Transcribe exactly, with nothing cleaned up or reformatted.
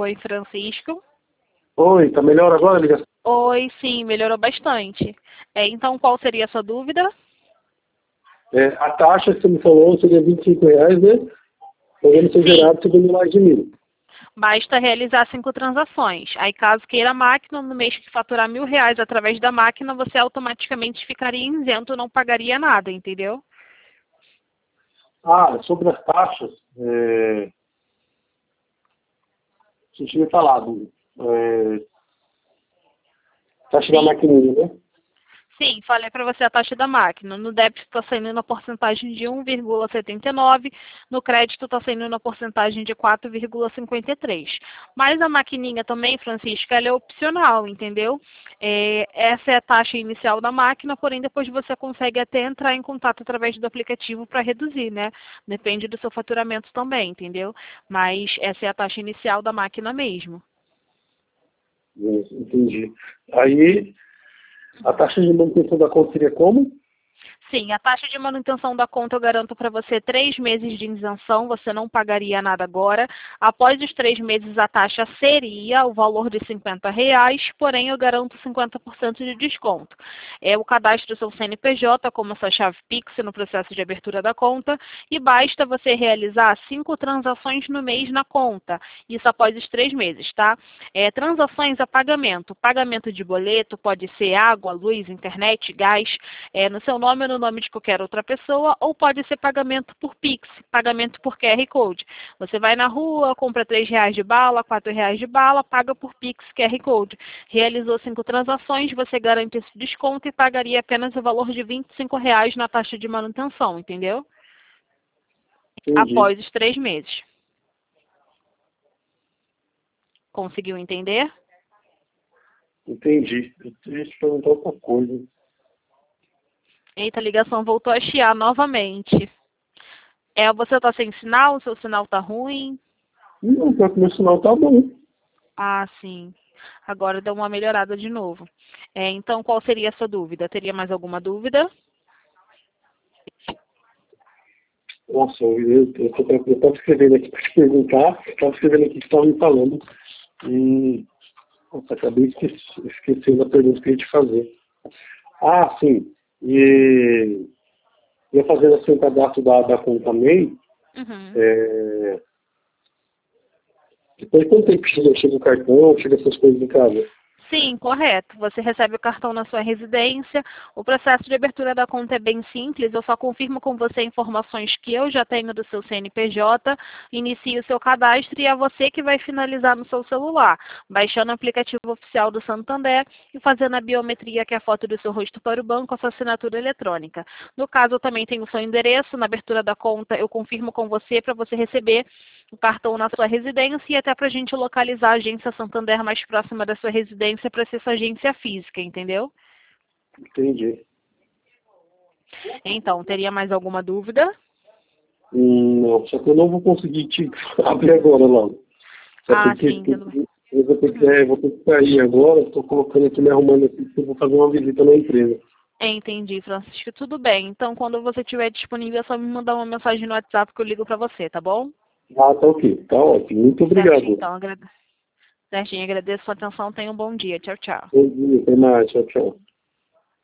Oi, Francisco. Oi, tá melhor agora a ligação? Oi, sim, melhorou bastante. É, então, qual seria a sua dúvida? É, a taxa que você me falou seria vinte e cinco reais, né? Podendo ser Sim, gerado segundo mais de mil. basta realizar cinco transações. Aí, caso queira a máquina, no mês que faturar mil reais através da máquina, você automaticamente ficaria isento, não pagaria nada, entendeu? Ah, sobre as taxas, é, você tinha falado, é, taxa da Sim. maquininha, né? Sim, falei para você a taxa da máquina. No débito está saindo na porcentagem de um vírgula setenta e nove, no crédito está saindo na porcentagem de quatro vírgula cinquenta e três. Mas a maquininha também, Francisca, ela é opcional, entendeu? É, essa é a taxa inicial da máquina, porém depois você consegue até entrar em contato através do aplicativo para reduzir, né? Depende do seu faturamento também, entendeu? Mas essa é a taxa inicial da máquina mesmo. Isso, entendi. Aí, a taxa de manutenção da conta seria como? Sim, a taxa de manutenção da conta eu garanto para você três meses de isenção, você não pagaria nada agora. Após os três meses, a taxa seria o valor de cinquenta reais, porém eu garanto cinquenta por cento de desconto. É o cadastro do seu C N P J como a sua chave Pix no processo de abertura da conta e basta você realizar cinco transações no mês na conta, isso após os três meses, tá? É, transações a pagamento, pagamento de boleto, pode ser água, luz, internet, gás, é, no seu nome ou no nome de qualquer outra pessoa, ou pode ser pagamento por Pix, pagamento por Q R Code. Você vai na rua, compra três reais de bala, quatro reais de bala, paga por Pix, Q R Code. Realizou cinco transações, você garante esse desconto e pagaria apenas o valor de vinte e cinco reais na taxa de manutenção, entendeu? Entendi, Após os três meses. Conseguiu entender? entendi. Eu queria te perguntar outra coisa. Eita, a ligação voltou a chiar novamente. É, você está sem sinal? O seu sinal está ruim? Não, pior que meu sinal tá bom. Ah, sim. Agora deu uma melhorada de novo. É, então, qual seria a sua dúvida? Teria mais alguma dúvida? Nossa, eu, eu, eu, tô- eu tava escrevendo aqui para te perguntar, eu tava escrevendo aqui o que você estava me falando. E nossa, acabei esqueci, esquecendo a pergunta que eu ia te fazer. Ah, sim. E ia fazendo assim o cadastro da, da conta MEI. Uhum. É, depois de quanto tempo chega, chega o cartão, chega essas coisas em casa? Sim, correto. Você recebe o cartão na sua residência. O processo de abertura da conta é bem simples. Eu só confirmo com você informações que eu já tenho do seu C N P J, inicio o seu cadastro e é você que vai finalizar no seu celular, baixando o aplicativo oficial do Santander e fazendo a biometria, que é a foto do seu rosto para o banco, a sua assinatura eletrônica. No caso, eu também tenho o seu endereço. Na abertura da conta, eu confirmo com você para você receber o cartão na sua residência e até para a gente localizar a agência Santander mais próxima da sua residência para ser sua agência física, entendeu? Entendi. Então, teria mais alguma dúvida? Hum, não, só que eu não vou conseguir te abrir agora logo. Só Ah, porque sim, entendo. eu vou ter que, Uhum. é, vou ter que sair agora. Estou colocando aqui, me arrumando aqui, porque eu vou fazer uma visita na empresa. Entendi, Francisco. Tudo bem. Então, quando você estiver disponível, é só me mandar uma mensagem no WhatsApp que eu ligo para você, tá bom? Ah, tá ok. Tá ótimo. Muito Certinho, obrigado. então. Agrade... Certinho, agradeço a sua atenção. Tenha um bom dia. Tchau, tchau. Bom dia, até mais. Tchau, tchau.